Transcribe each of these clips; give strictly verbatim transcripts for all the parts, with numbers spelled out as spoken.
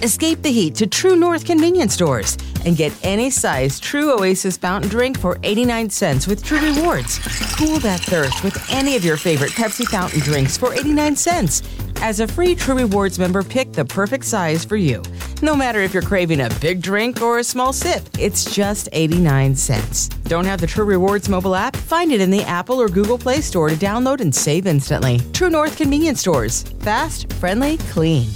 Escape the heat to True North convenience stores and get any size True Oasis fountain drink for eighty-nine cents with True Rewards. Cool that thirst with any of your favorite Pepsi fountain drinks for eighty-nine cents. As a free True Rewards member, pick the perfect size for you. No matter if you're craving a big drink or a small sip, it's just eighty-nine cents. Don't have the True Rewards mobile app? Find it in the Apple or Google Play Store to download and save instantly. True North convenience stores. Fast, friendly, clean.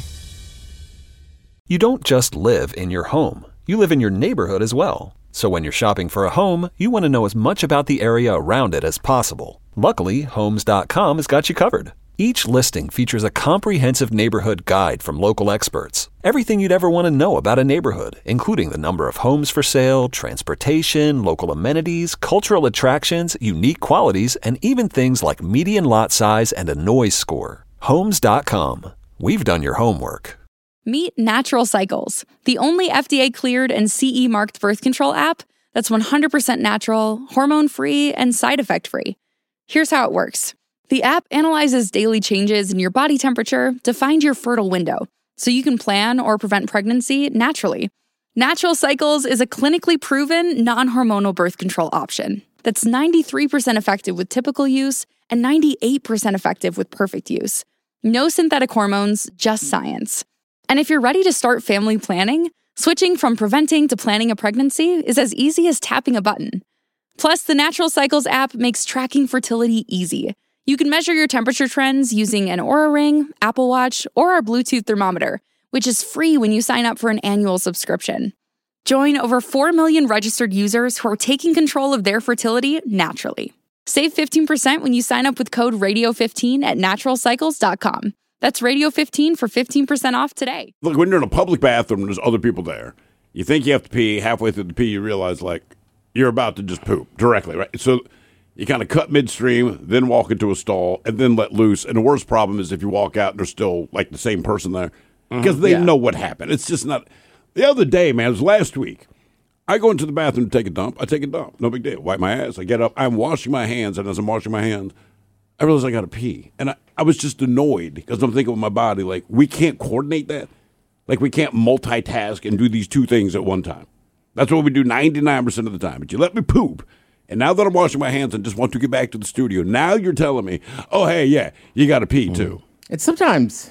You don't just live in your home. You live in your neighborhood as well. So when you're shopping for a home, you want to know as much about the area around it as possible. Luckily, Homes dot com has got you covered. Each listing features a comprehensive neighborhood guide from local experts. Everything you'd ever want to know about a neighborhood, including the number of homes for sale, transportation, local amenities, cultural attractions, unique qualities, and even things like median lot size and a noise score. Homes dot com. We've done your homework. Meet Natural Cycles, the only F D A-cleared and C E-marked birth control app that's one hundred percent natural, hormone-free, and side effect-free. Here's how it works. The app analyzes daily changes in your body temperature to find your fertile window, so you can plan or prevent pregnancy naturally. Natural Cycles is a clinically proven, non-hormonal birth control option that's ninety-three percent effective with typical use and ninety-eight percent effective with perfect use. No synthetic hormones, just science. And if you're ready to start family planning, switching from preventing to planning a pregnancy is as easy as tapping a button. Plus, the Natural Cycles app makes tracking fertility easy. You can measure your temperature trends using an Oura Ring, Apple Watch, or our Bluetooth thermometer, which is free when you sign up for an annual subscription. Join over four million registered users who are taking control of their fertility naturally. Save fifteen percent when you sign up with code radio fifteen at natural cycles dot com. That's radio fifteen for fifteen percent off today. Look, when you're in a public bathroom, there's other people there. You think you have to pee. Halfway through the pee, you realize, like, you're about to just poop directly, right? So you kind of cut midstream, then walk into a stall, and then let loose. And the worst problem is if you walk out and there's still, like, the same person there. Because mm-hmm. they yeah. know what happened. It's just not. The other day, man, it was last week. I go into the bathroom to take a dump. I take a dump. No big deal. Wipe my ass. I get up. I'm washing my hands. And as I'm washing my hands, I realize I got to pee. And I, I was just annoyed because I'm thinking with my body, like, we can't coordinate that. Like, we can't multitask and do these two things at one time. That's what we do ninety-nine percent of the time. But you let me poop. And now that I'm washing my hands and just want to get back to the studio, now you're telling me, oh, hey, yeah, you got to pee, too. It's sometimes,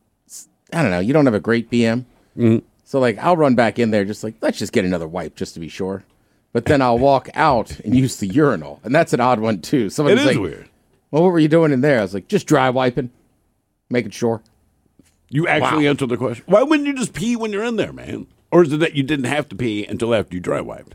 I don't know, you don't have a great P M. Mm-hmm. So, like, I'll run back in there just like, let's just get another wipe just to be sure. But then I'll walk out and use the urinal. And that's an odd one, too. Somebody's it is like, weird. Well, what were you doing in there? I was like, just dry wiping, making sure. You actually wow. answered the question. Why wouldn't you just pee when you're in there, man? Or is it that you didn't have to pee until after you dry wiped?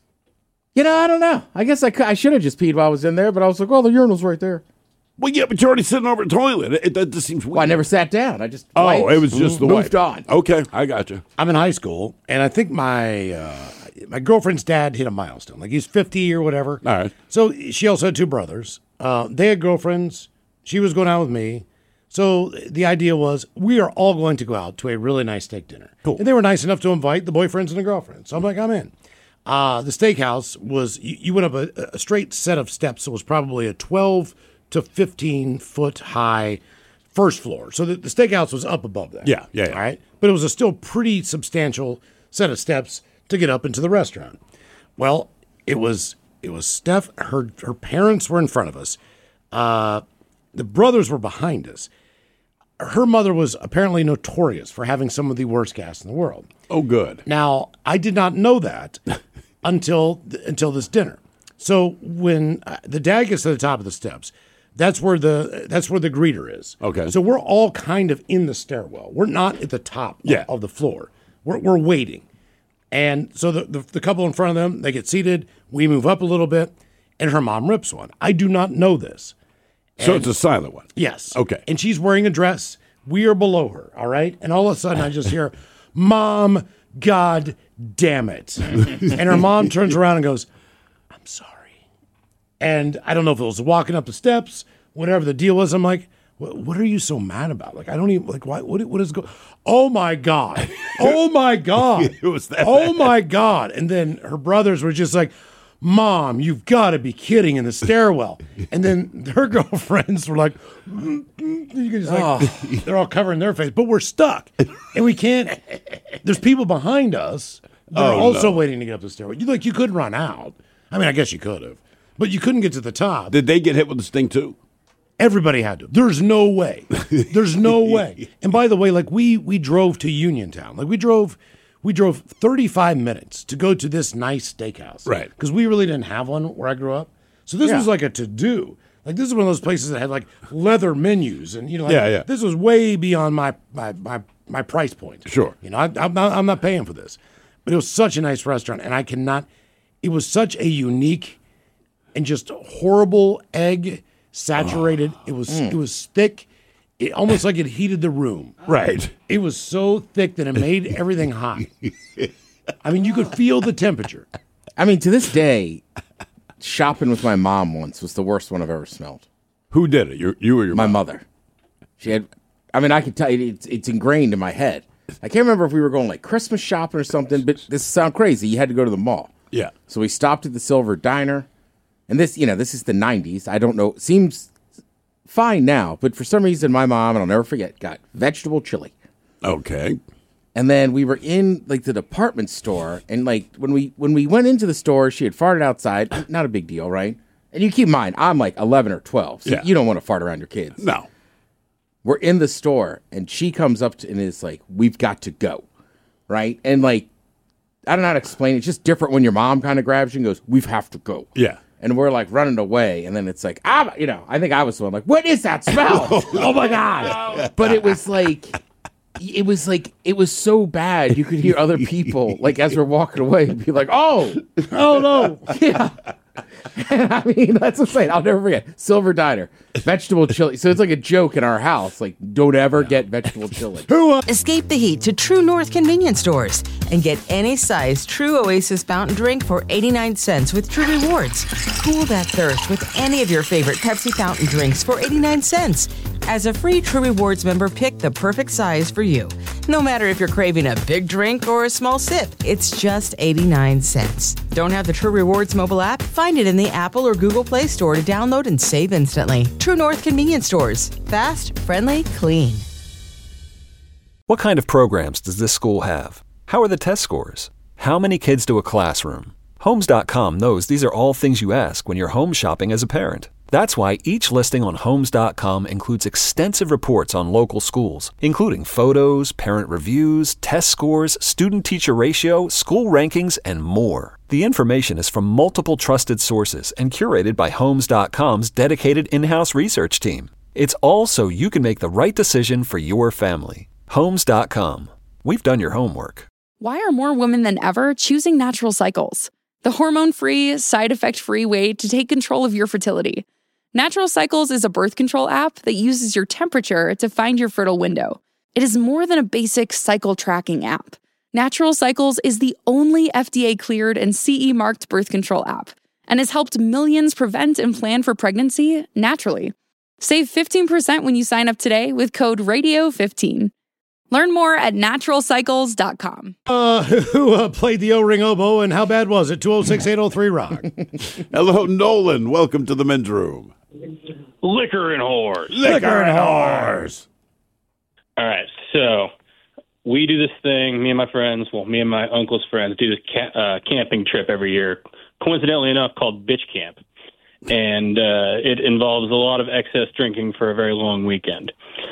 You know, I don't know. I guess I, I should have just peed while I was in there, but I was like, well, the urinal's right there. Well, yeah, but you're already sitting over a toilet. It, that just seems weird. Well, I never sat down. I just Oh, wiped, it was just the moved wipe. on. Okay, I got you. I'm in high school, and I think my uh, my girlfriend's dad hit a milestone. Like, he's fifty or whatever. All right. So she also had two brothers. Uh, they had girlfriends. She was going out with me. So the idea was we are all going to go out to a really nice steak dinner. Cool. And they were nice enough to invite the boyfriends and the girlfriends. So I'm like, I'm in. Uh, the steakhouse was, you, you went up a, a straight set of steps. So it was probably a twelve to fifteen foot high first floor. So the, the steakhouse was up above that. Yeah, yeah, yeah. All right. But it was a still pretty substantial set of steps to get up into the restaurant. Well, it was, it was Steph, her, her parents were in front of us. Uh, the brothers were behind us. Her mother was apparently notorious for having some of the worst gas in the world. Oh, good. Now, I did not know that until until this dinner. So when uh, the dad gets to the top of the steps, that's where the that's where the greeter is. Okay. So we're all kind of in the stairwell. We're not at the top yeah. of, of the floor. We're we're waiting. And so the, the the couple in front of them, they get seated. We move up a little bit, and her mom rips one. I do not know this. So And- it's a silent one. Yes. Okay. And she's wearing a dress. We are below her, all right? And all of a sudden I just hear, Mom, God damn it. And her mom turns around and goes, I'm sorry. And I don't know if it was walking up the steps, whatever the deal was. I'm like, what, what are you so mad about? Like, I don't even, like, why, what, what is going Oh, my God. Oh, my God. It was that Oh, bad. my God. And then her brothers were just like, Mom, you've got to be kidding, in the stairwell. And then her girlfriends were like, mm, mm, you can just like Oh. they're all covering their face, but we're stuck. And we can't, there's people behind us that are Oh, also no. waiting to get up the stairway. You like you could run out. I mean, I guess you could have, but you couldn't get to the top. Did they get hit with this thing too? Everybody had to. There's no way. There's no way. And by the way, like we we drove to Uniontown. Like we drove we drove thirty-five minutes to go to this nice steakhouse. Right. Because we really didn't have one where I grew up. So this Yeah. was like a to-do. Like this is one of those places that had like leather menus and you know like, Yeah, yeah. this was way beyond my my my, my price point. Sure. You know, I, I'm not I'm not paying for this. But it was such a nice restaurant and I cannot it was such a unique and just horrible egg saturated. It was it was thick. It almost like it heated the room. Right. It was so thick that it made everything hot. I mean, you could feel the temperature. I mean, to this day, shopping with my mom once was the worst one I've ever smelled. Who did it? You, you or your My mom? mother. She had, I mean, I can tell you, it's, it's ingrained in my head. I can't remember if we were going like Christmas shopping or something, but this sounds crazy. You had to go to the mall. Yeah. So we stopped at the Silver Diner. And this, you know, this is the nineties. I don't know. It seems fine now, but for some reason, my mom, and I'll never forget, got vegetable chili. Okay. And then we were in like the department store, and like when we when we went into the store, she had farted outside. Not a big deal, right? And you keep in mind, I'm like eleven or twelve, so Yeah. you don't want to fart around your kids. No. We're in the store, and she comes up to, and is like, "We've got to go," right? And like, I don't know how to explain it. It's just different when your mom kind of grabs you and goes, "We have to go." Yeah. And we're like running away, and then it's like, ah, you know, I think I was the one like, what is that smell? Oh my god! But it was like, it was like, it was so bad. You could hear other people like as we're walking away, be like, oh, oh no, yeah. And I mean, that's what I'm saying. I'll never forget Silver Diner, vegetable chili. So it's like a joke in our house, like, don't ever get vegetable chili. Escape the heat to True North convenience stores and get any size True Oasis fountain drink for eighty-nine cents with True Rewards. Cool that thirst with any of your favorite Pepsi fountain drinks for eighty-nine cents. As a free True Rewards member, pick the perfect size for you. No matter if you're craving a big drink or a small sip, it's just eighty-nine cents. Don't have the True Rewards mobile app? Find it in the Apple or Google Play Store to download and save instantly. True North convenience stores. Fast, friendly, clean. What kind of programs does this school have? How are the test scores? How many kids to a classroom? Homes dot com knows these are all things you ask when you're home shopping as a parent. That's why each listing on Homes dot com includes extensive reports on local schools, including photos, parent reviews, test scores, student-teacher ratio, school rankings, and more. The information is from multiple trusted sources and curated by Homes dot com's dedicated in-house research team. It's all so you can make the right decision for your family. Homes dot com. We've done your homework. Why are more women than ever choosing Natural Cycles? The hormone-free, side-effect-free way to take control of your fertility. Natural Cycles is a birth control app that uses your temperature to find your fertile window. It is more than a basic cycle tracking app. Natural Cycles is the only F D A-cleared and C E-marked birth control app and has helped millions prevent and plan for pregnancy naturally. Save fifteen percent when you sign up today with code radio fifteen. Learn more at natural cycles dot com. Uh, who uh, played the O-ring oboe and how bad was it? two oh six, eight oh three, rock. Hello, Nolan. Welcome to the men's room. Liquor and whores. Liquor and whores. All right, so we do this thing, me and my friends, well, me and my uncle's friends do this ca- uh, camping trip every year, coincidentally enough, called Bitch Camp. And uh, it involves a lot of excess drinking for a very long weekend.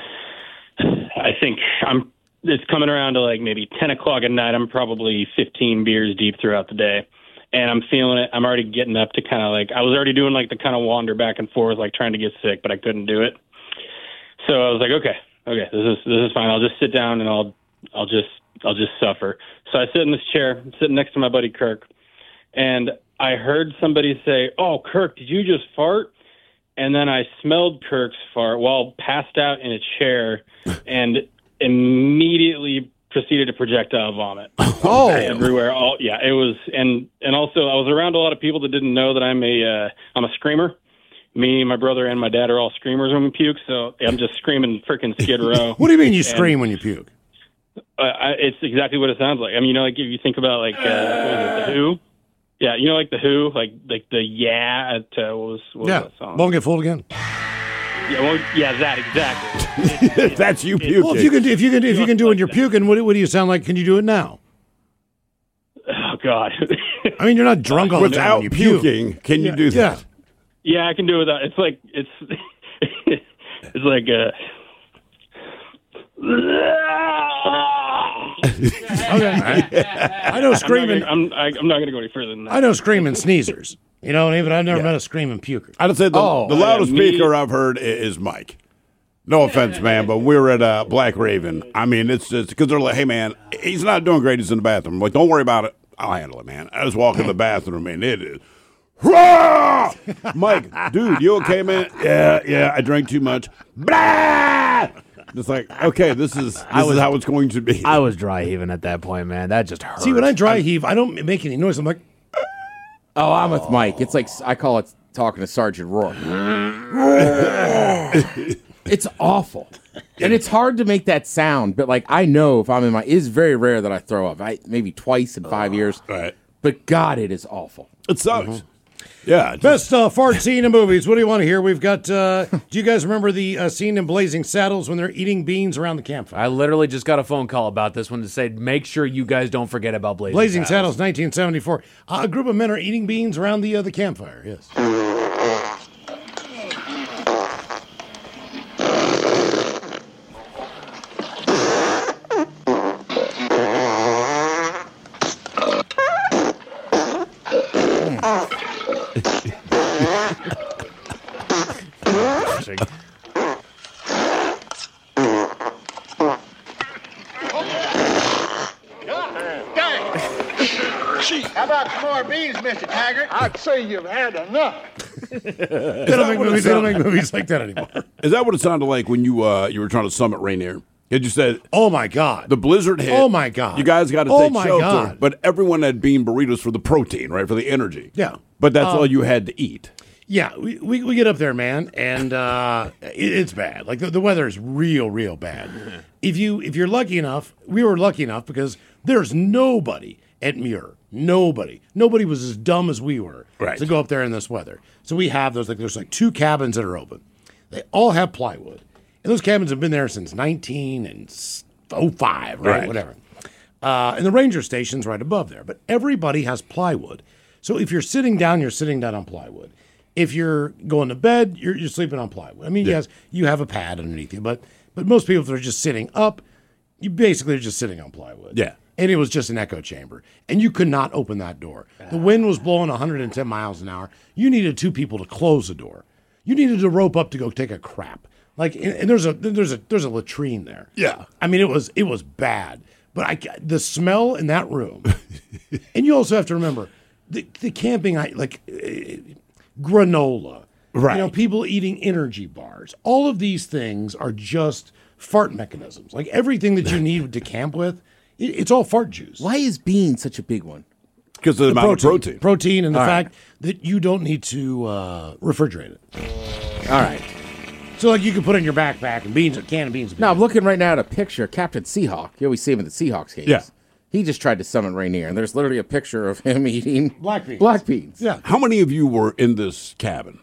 I think I'm. It's coming around to like maybe ten o'clock at night. I'm probably fifteen beers deep throughout the day, and I'm feeling it. I'm already getting up to kind of like I was already doing like the kind of wander back and forth, like trying to get sick, but I couldn't do it. So I was like, okay, okay, this is this is fine. I'll just sit down and I'll I'll just I'll just suffer. So I sit in this chair, I'm sitting next to my buddy Kirk, and I heard somebody say, "Oh, Kirk, did you just fart?" And then I smelled Kirk's fart while passed out in a chair and immediately proceeded to projectile vomit. Oh, everywhere. All yeah, it was, and and also I was around a lot of people that didn't know that I'm a uh, I'm a screamer. Me, my brother, and my dad are all screamers when we puke, so I'm just screaming freaking Skid Row. What do you mean you And, scream when you puke? Uh, I, it's exactly what it sounds like. I mean, you know, like if you think about like uh, what was it, the Who. Yeah, you know, like the Who, like like the yeah at uh, what was what Yeah, was that song? won't get fooled again. Yeah, well, yeah, that exactly. It- it- That's you it- puking. Well, if you can, if you can, if you can do it, and you're Like that. puking. What, what do you sound like? Can you do it now? Oh God. I mean, you're not drunk all the time Without when you puke. puking, can you Yeah, do yeah. that? Yeah, I can do it without. It's like it's it's like uh Okay. I know screaming. I'm I, I'm not going to go any further than that. I know screaming sneezers. You know what I mean? But I've never Yeah. met a screaming puker. I'd say the, Oh, the loudest yeah, me- speaker I've heard i- is Mike. No offense, man, but we were at uh, Black Raven. I mean, it's just because they're like, hey, man, he's not doing great. He's in the bathroom. I'm like, don't worry about it. I'll handle it, man. I just walk in the bathroom, and it is. Rah! Mike, dude, you okay, man? Yeah, yeah, I drank too much. Blah! It's like, okay, this is this was- is how it's going to be. I was dry heaving at that point, man. That just hurt. See, when I dry heave, I don't make any noise. I'm like, Oh, I'm with Mike. It's like I call it talking to Sergeant Rourke. It's awful, and it's hard to make that sound. But like I know if I'm in my, it is very rare that I throw up. I maybe twice in five years. right. But God, it is awful. It sucks. Yeah. just- best uh, fart scene in movies. What do you want to hear? We've got. Uh, do you guys remember the uh, scene in Blazing Saddles when they're eating beans around the campfire? I literally just got a phone call about this one to say, make sure you guys don't forget about Blazing, Blazing Saddles. Saddles, nineteen seventy-four. Uh, a group of men are eating beans around the uh, the campfire. Yes. How about some more beans, Mister Taggart? I'd say you've had enough. They don't make movies. They don't make movies like that anymore. Is that what it sounded like when you uh, you were trying to summit Rainier? Because you said Oh my God. the blizzard hit. Oh, my God. You guys got to Oh, take my shelter. God. But everyone had bean burritos for the protein, right? For the energy. Yeah. But that's all you had to eat. Yeah, we, we, we get up there, man, and uh, it, it's bad. Like the, the weather is real, real bad. If you if you're lucky enough, we were lucky enough because there's nobody at Muir. Nobody. Nobody was as dumb as we were Right. to go up there in this weather. So we have those like there's like two cabins that are open. They all have plywood, and those cabins have been there since nineteen oh five, right? Right. Whatever. Uh, and the ranger station's right above there. But everybody has plywood. So if you're sitting down, you're sitting down on plywood. If you're going to bed, you're, you're sleeping on plywood. I mean, yes, you have a pad underneath you, but but most people that are just sitting up, you basically are just sitting on plywood. Yeah. And it was just an echo chamber. And you could not open that door. The wind was blowing one hundred ten miles an hour. You needed two people to close the door. You needed to rope up to go take a crap. Like, and, and there's a there's a there's a latrine there. Yeah. I mean, it was it was bad. But I the smell in that room, and you also have to remember the the camping. I like uh, granola. Right. You know, people eating energy bars. All of these things are just fart mechanisms. Like everything that you need to camp with, it, it's all fart juice. Why is bean such a big one? Because of the, amount of protein. Protein and the All right. fact that you don't need to uh, refrigerate it. All right. So, like, you can put it in your backpack and beans, a can of beans. Now I'm looking right now at a picture of Captain Seahawk. You always see him at the Seahawks games. Yeah. He just tried to summon Rainier, and there's literally a picture of him eating Black beans. Black beans. Yeah. How many of you were in this cabin?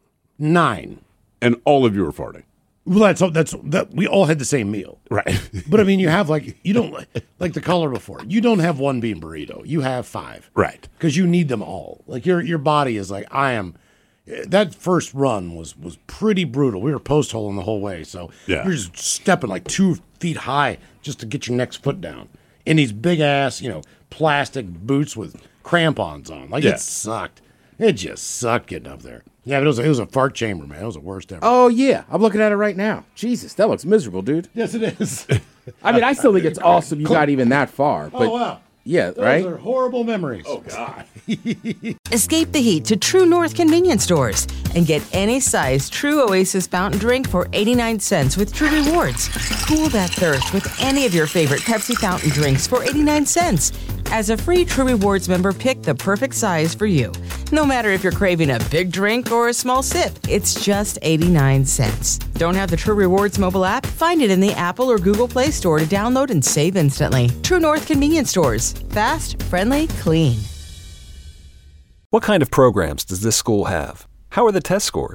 Nine. And all of you were farting? Well, that's that's that. We all had the same meal, Right. but I mean, you have like you don't like the color before. You don't have one bean burrito. You have five, Right. Because you need them all. Like your your body is like I am. That first run was was pretty brutal. We were post holing the whole way, so Yeah. you're just stepping like two feet high just to get your next foot down in these big ass, you know, plastic boots with crampons on. Like Yeah. it sucked. It just sucked getting up there. Yeah, but it was it was a fart chamber, man. It was the worst ever. Oh yeah, I'm looking at it right now. Jesus, that looks miserable, dude. Yes, it is. I mean, I still think it's awesome you got even that far. But Oh wow. yeah, Those right? are horrible memories. Oh, Escape the heat to True North convenience stores and get any size True Oasis fountain drink for eighty-nine cents with True Rewards. Cool that thirst with any of your favorite Pepsi fountain drinks for eighty-nine cents. As a free True Rewards member, pick the perfect size for you. No matter if you're craving a big drink or a small sip, it's just eighty-nine cents. Don't have the True Rewards mobile app? Find it in the Apple or Google Play Store to download and save instantly. True North convenience stores. Fast, friendly, clean. What kind of programs does this school have? How are the test scores?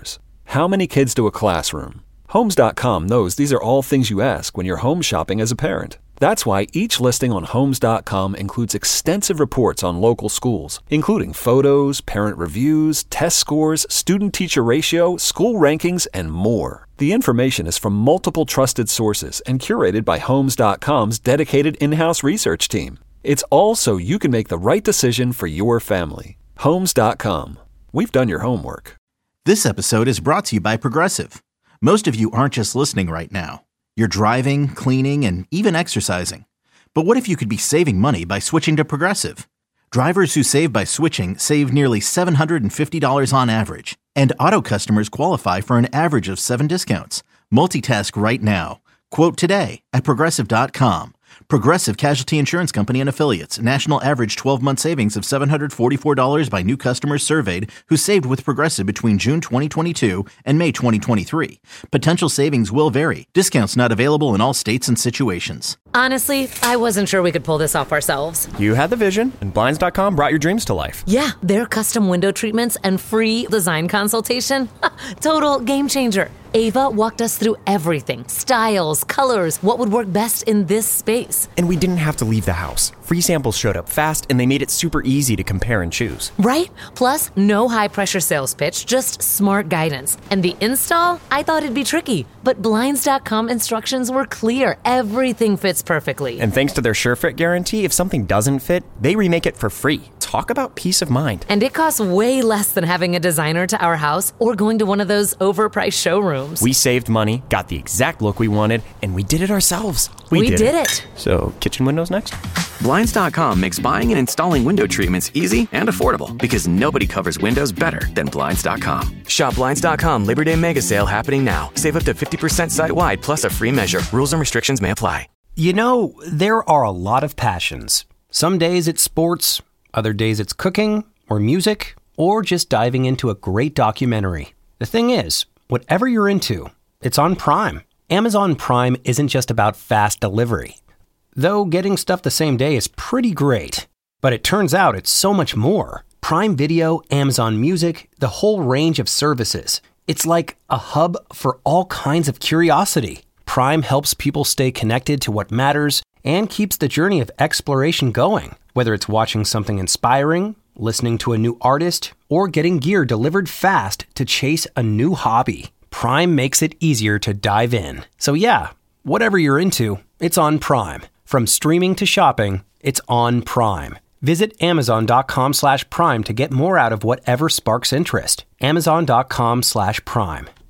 How many kids to a classroom? Homes dot com knows these are all things you ask when you're home shopping as a parent. That's why each listing on Homes dot com includes extensive reports on local schools, including photos, parent reviews, test scores, student-teacher ratio, school rankings, and more. The information is from multiple trusted sources and curated by Homes dot com's dedicated in-house research team. It's all so you can make the right decision for your family. Homes dot com. We've done your homework. This episode is brought to you by Progressive. Most of you aren't just listening right now. You're driving, cleaning, and even exercising. But what if you could be saving money by switching to Progressive? Drivers who save by switching save nearly seven hundred fifty dollars on average. And auto customers qualify for an average of seven discounts. Multitask right now. Quote today at Progressive dot com. Progressive Casualty Insurance Company and Affiliates. National average twelve-month savings of seven hundred forty-four dollars by new customers surveyed who saved with Progressive between June twenty twenty-two and May twenty twenty-three. Potential savings will vary. Discounts not available in all states and situations. Honestly, I wasn't sure we could pull this off ourselves. You had the vision, and Blinds dot com brought your dreams to life. Yeah, their custom window treatments and free design consultation. Total game changer. Ava walked us through everything. Styles, colors, what would work best in this space. And we didn't have to leave the house. Free samples showed up fast, and they made it super easy to compare and choose. Right? Plus, no high-pressure sales pitch, just smart guidance. And the install? I thought it'd be tricky, but Blinds dot com instructions were clear. Everything fits perfectly. And thanks to their SureFit guarantee, if something doesn't fit, they remake it for free. Talk about peace of mind. And it costs way less than having a designer to our house or going to one of those overpriced showrooms. We saved money, got the exact look we wanted, and we did it ourselves. We, we did, did it. it. So, kitchen windows next? Blinds dot com makes buying and installing window treatments easy and affordable because nobody covers windows better than Blinds dot com. Shop Blinds dot com Labor Day Mega Sale happening now. Save up to fifty percent site-wide plus a free measure. Rules and restrictions may apply. You know, there are a lot of passions. Some days it's sports, other days it's cooking or music or just diving into a great documentary. The thing is, whatever you're into, it's on Prime. Amazon Prime isn't just about fast delivery. Though getting stuff the same day is pretty great. But it turns out it's so much more. Prime Video, Amazon Music, the whole range of services. It's like a hub for all kinds of curiosity. Prime helps people stay connected to what matters and keeps the journey of exploration going. Whether it's watching something inspiring, listening to a new artist, or getting gear delivered fast to chase a new hobby, Prime makes it easier to dive in. So yeah, whatever you're into, it's on Prime. From streaming to shopping, it's on Prime. Visit Amazon dot com slash Prime to get more out of whatever sparks interest. Amazon dot com slash Prime.